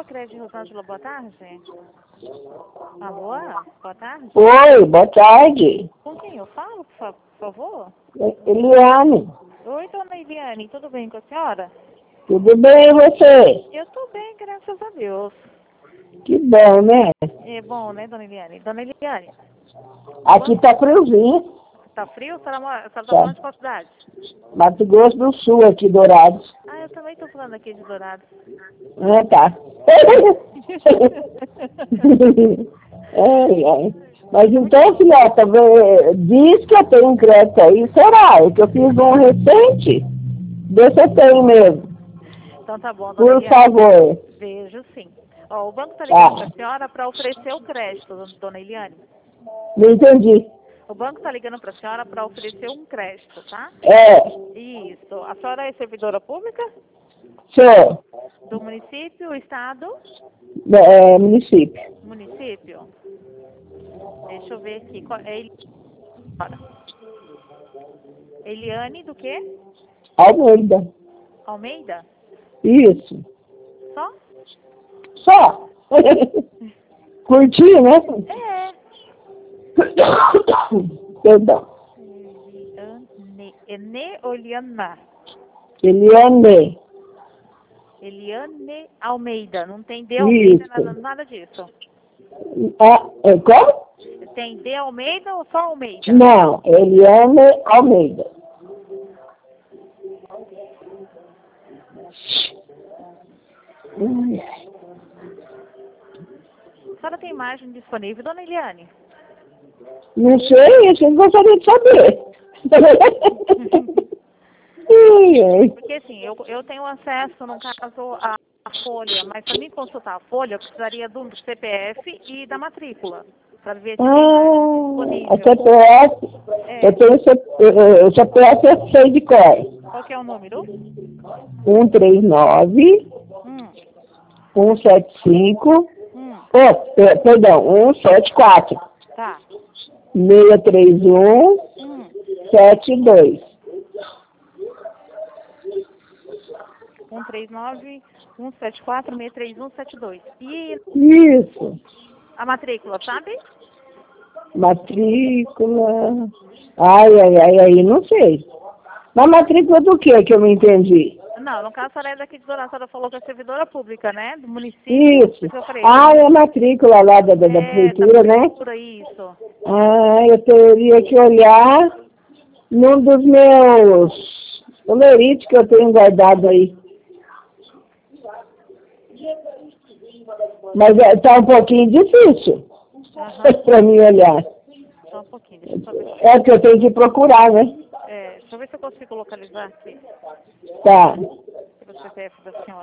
Crédito Rosângela, boa tarde. Alô, boa tarde. Oi, boa tarde. Com quem eu falo, por favor? Eliane, Oi, dona Eliane, tudo bem com a senhora? tudo bem e você? Eu tô bem, graças a Deus. Que bom, né? É bom, né, dona Eliane? Dona Eliane, Aqui tá friozinho, tá frio? A senhora tá tá? falando de qual cidade? Mato Grosso do Sul, aqui, Dourados. Ah, eu também tô falando aqui de Dourados. Ah, tá. Ai, ai. Mas então, filhota, diz que eu tenho um crédito aí, será? É que eu fiz um recente. Vê se eu tenho mesmo. Então tá bom, dona Por Eliane. favor. Vejo sim. Ó, o banco tá ligando pra Ah, senhora para oferecer o crédito, dona Eliane. não entendi. O banco tá ligando pra senhora para oferecer um crédito, tá? É, Isso. A senhora é servidora pública sou, do município, estado? município. Município? Deixa eu ver aqui. Eliane do quê? Almeida. Almeida? Isso. Só? Só. Curti, né? É. Perdão. Eliane. Ene ou Eliana? Eliane. Eliane Almeida. Não tem D Almeida, nada disso. Ah, como? Tem D Almeida ou só Almeida? Não, Eliane Almeida. A senhora tem margem disponível, dona Eliane? Não sei, eu gostaria de saber. Porque assim, eu tenho acesso, no caso, à folha, mas para mim consultar a folha, eu precisaria do CPF e da matrícula, para ver se tem margem A disponível. CPF, eu tenho o CPF, eu sei de cor. Qual que é o número? 139 Hum, 175, hum, perdão, 174 tá. 631 72. 139 174 631 72. E Isso. a matrícula, sabe? Matrícula. Ai, não sei. Mas matrícula do que eu não entendi? Não, no caso, a senhora é daqui de Dourados, a senhora falou que é servidora pública, né? Do município. Isso. Isso eu falei. É a matrícula lá da Da prefeitura, né? prefeitura, isso. Eu teria que olhar num dos meus olerites que eu tenho guardado aí. Mas tá um pouquinho difícil para mim olhar. Só um pouquinho, deixa eu só ver. É que eu tenho que procurar, né? Deixa eu ver se eu consigo localizar aqui. Tá. Pelo CPF da senhora.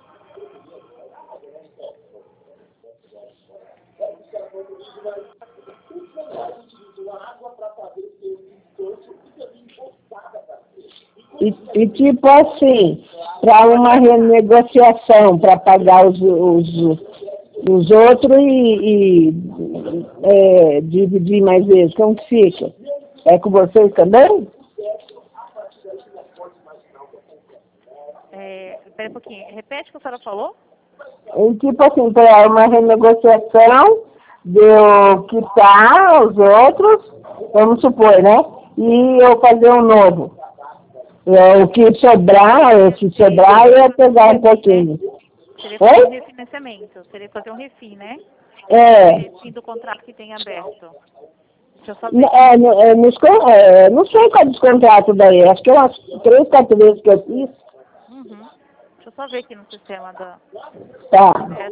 E tipo assim, para uma renegociação, para pagar os outros e dividir mais vezes, como que fica? É com vocês também? Espera um pouquinho. Repete o que a senhora falou? E tipo assim, para uma renegociação de eu quitar os outros, vamos supor, né? E eu fazer um novo. O que sobrar, eu ia pegar um pouquinho. Seria fazer um refinanciamento. Seria fazer um refim, né? Refim do contrato que tem aberto. Deixa eu só ver. Não sei qual é o contrato daí. Acho que é umas 3, 4 vezes que eu fiz. Deixa eu só ver aqui no sistema da... Tá.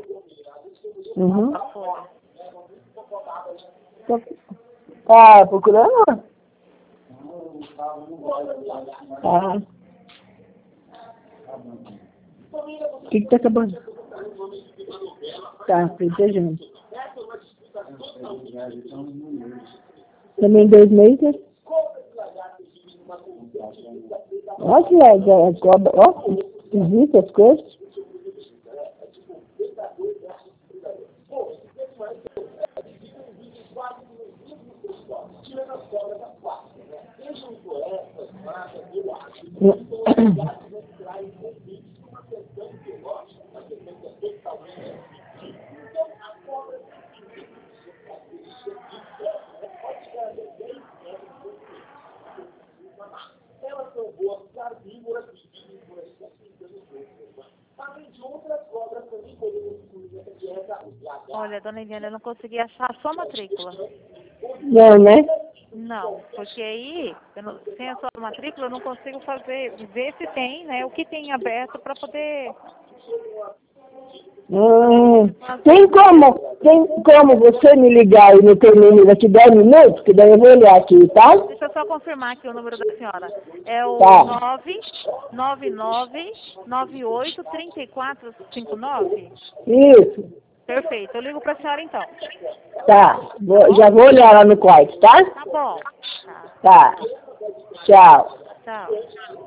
Da folha. Tá procurando? Tá. O que tá acabando? Tá, printejando. Também 2 meses? Olha que legal, ó, existe as coisas. Olha, dona Eliane, eu não consegui achar a sua matrícula. Não, né? Não, porque aí, sem a sua matrícula, eu não consigo ver se tem, né, o que tem aberto para poder... Tem como você me ligar aí no teu número daqui 10 minutos? Que daí eu vou olhar aqui, tá? Deixa eu só confirmar aqui o número da senhora. É o Tá. 999983459? Isso. Perfeito, eu ligo para a senhora então. Tá. Já vou olhar lá no quarto, tá? Tá bom. Tá. Tchau. Tchau.